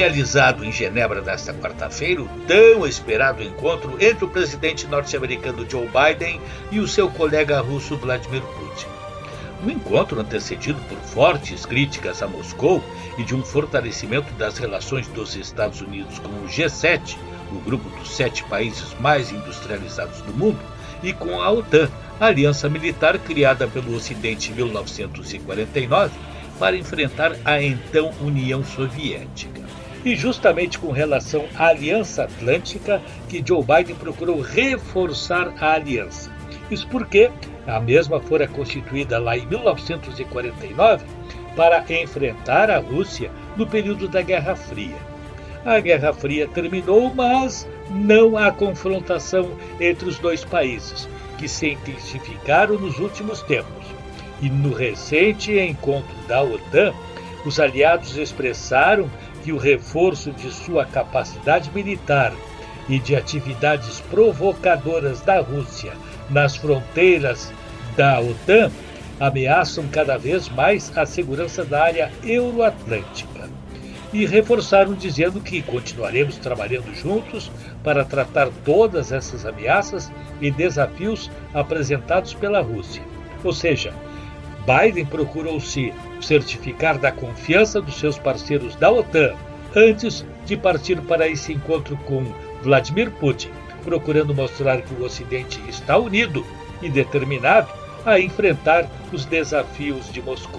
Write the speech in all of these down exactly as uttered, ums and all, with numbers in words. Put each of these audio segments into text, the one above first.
realizado em Genebra nesta quarta-feira o tão esperado encontro entre o presidente norte-americano Joe Biden e o seu colega russo Vladimir Putin. Um encontro antecedido por fortes críticas a Moscou e de um fortalecimento das relações dos Estados Unidos com o G sete, o grupo dos sete países mais industrializados do mundo, e com a OTAN, a aliança militar criada pelo Ocidente em mil novecentos e quarenta e nove para enfrentar a então União Soviética. E justamente com relação à Aliança Atlântica que Joe Biden procurou reforçar a aliança. Isso porque a mesma fora constituída lá em mil novecentos e quarenta e nove para enfrentar a Rússia no período da Guerra Fria. A Guerra Fria terminou, mas não a confrontação entre os dois países, que se intensificaram nos últimos tempos. E no recente encontro da OTAN, os aliados expressaram que o reforço de sua capacidade militar e de atividades provocadoras da Rússia nas fronteiras da OTAN ameaçam cada vez mais a segurança da área euroatlântica. E reforçaram dizendo que continuaremos trabalhando juntos para tratar todas essas ameaças e desafios apresentados pela Rússia. Ou seja, Biden procurou se certificar da confiança dos seus parceiros da OTAN antes de partir para esse encontro com Vladimir Putin, procurando mostrar que o Ocidente está unido e determinado a enfrentar os desafios de Moscou.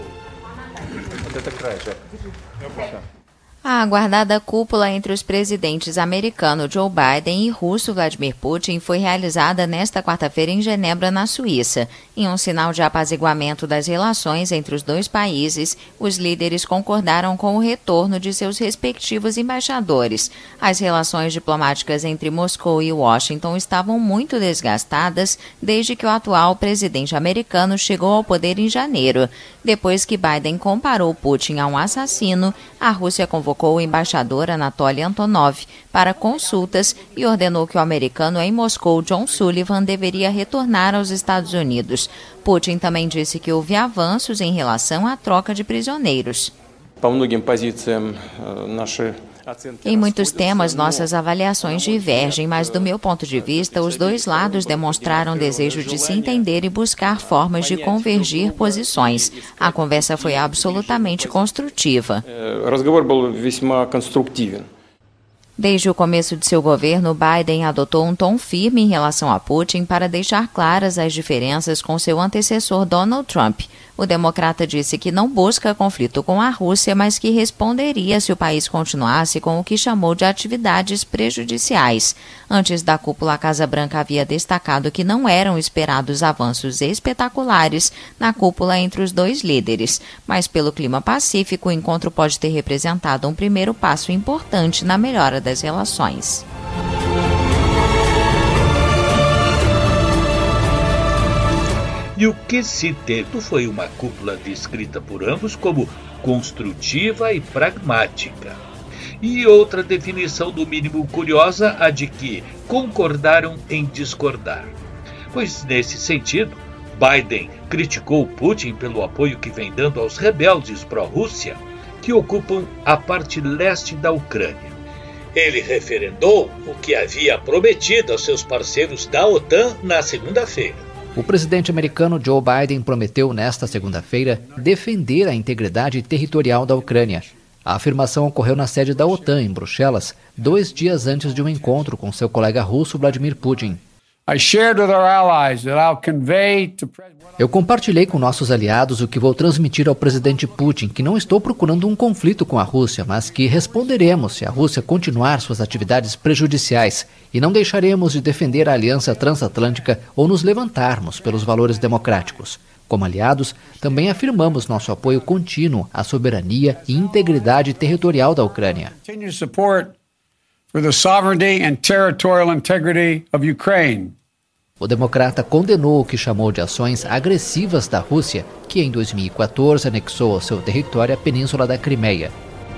A aguardada cúpula entre os presidentes americano Joe Biden e russo Vladimir Putin foi realizada nesta quarta-feira em Genebra, na Suíça. Em um sinal de apaziguamento das relações entre os dois países, os líderes concordaram com o retorno de seus respectivos embaixadores. As relações diplomáticas entre Moscou e Washington estavam muito desgastadas desde que o atual presidente americano chegou ao poder em janeiro. Depois que Biden comparou Putin a um assassino, a Rússia convocou o embaixador Anatoly Antonov para consultas e ordenou que o americano em Moscou, John Sullivan, deveria retornar aos Estados Unidos. Putin também disse que houve avanços em relação à troca de prisioneiros. Em muitos temas, nossas avaliações divergem, mas, do meu ponto de vista, os dois lados demonstraram desejo de se entender e buscar formas de convergir posições. A conversa foi absolutamente construtiva. Desde o começo de seu governo, Biden adotou um tom firme em relação a Putin para deixar claras as diferenças com seu antecessor Donald Trump. O democrata disse que não busca conflito com a Rússia, mas que responderia se o país continuasse com o que chamou de atividades prejudiciais. Antes da cúpula, a Casa Branca havia destacado que não eram esperados avanços espetaculares na cúpula entre os dois líderes, mas pelo clima pacífico, o encontro pode ter representado um primeiro passo importante na melhora das relações. E o que se teve foi uma cúpula descrita por ambos como construtiva e pragmática. E outra definição, do mínimo curiosa, a de que concordaram em discordar. Pois, nesse sentido, Biden criticou Putin pelo apoio que vem dando aos rebeldes pró-Rússia que ocupam a parte leste da Ucrânia. Ele referendou o que havia prometido aos seus parceiros da OTAN na segunda-feira. O presidente americano Joe Biden prometeu nesta segunda-feira defender a integridade territorial da Ucrânia. A afirmação ocorreu na sede da OTAN, em Bruxelas, dois dias antes de um encontro com seu colega russo Vladimir Putin. Eu compartilhei com nossos aliados o que vou transmitir ao presidente Putin, que não estou procurando um conflito com a Rússia, mas que responderemos se a Rússia continuar suas atividades prejudiciais e não deixaremos de defender a aliança transatlântica ou nos levantarmos pelos valores democráticos. Como aliados, também afirmamos nosso apoio contínuo à soberania e integridade territorial da Ucrânia. O democrata condenou o que chamou de ações agressivas da Rússia, que em dois mil e quatorze anexou ao seu território a península da Crimeia.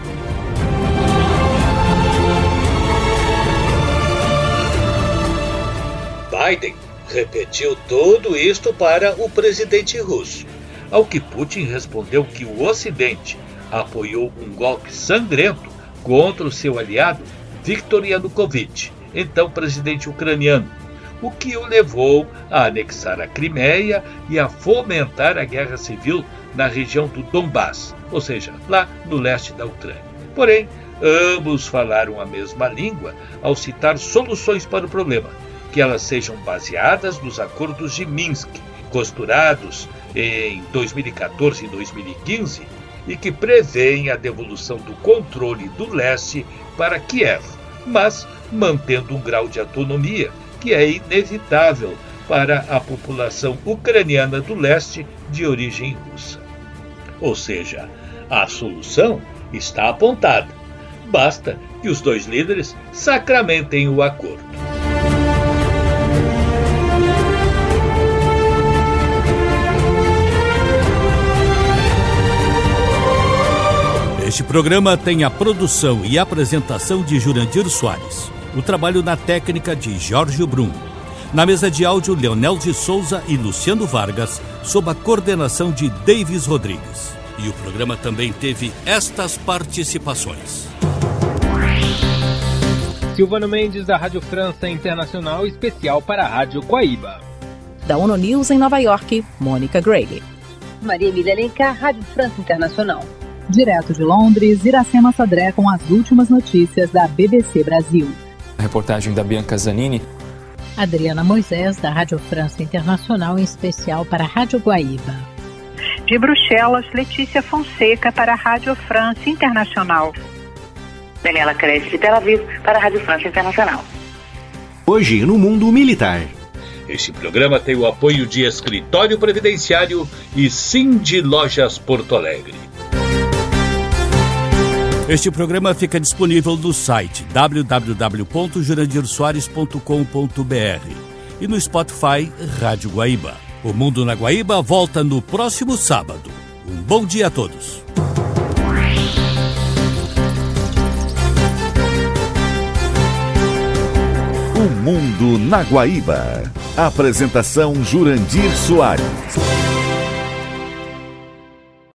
Biden repetiu tudo isto para o presidente russo, ao que Putin respondeu que o Ocidente apoiou um golpe sangrento contra o seu aliado Viktor Yanukovych, então presidente ucraniano, o que o levou a anexar a Crimeia e a fomentar a guerra civil na região do Donbass, ou seja, lá no leste da Ucrânia. Porém, ambos falaram a mesma língua ao citar soluções para o problema, que elas sejam baseadas nos acordos de Minsk, costurados em dois mil e quatorze e dois mil e quinze, e que prevêem a devolução do controle do leste para Kiev, mas mantendo um grau de autonomia que é inevitável para a população ucraniana do leste de origem russa. Ou seja, a solução está apontada. Basta que os dois líderes sacramentem o acordo. Este programa tem a produção e apresentação de Jurandir Soares. O trabalho na técnica de Jorge Brum. Na mesa de áudio, Leonel de Souza e Luciano Vargas, sob a coordenação de Davis Rodrigues. E o programa também teve estas participações. Silvano Mendes, da Rádio França Internacional, especial para a Rádio Guaíba. Da ONU News em Nova York, Mônica Grayle. Maria Emília Alencar, Rádio França Internacional. Direto de Londres, Iracema Sodré com as últimas notícias da B B C Brasil. A reportagem da Bianca Zanini. Adriana Moisés, da Rádio França Internacional, em especial para a Rádio Guaíba. De Bruxelas, Letícia Fonseca, para a Rádio França Internacional. Daniela Cresce, de Tel Aviv, para a Rádio França Internacional. Hoje no Mundo Militar. Este programa tem o apoio de Escritório Previdenciário e Cindy Lojas Porto Alegre. Este programa fica disponível no site w w w ponto jurandir soares ponto com ponto b r e no Spotify Rádio Guaíba. O Mundo na Guaíba volta no próximo sábado. Um bom dia a todos. O Mundo na Guaíba. Apresentação Jurandir Soares.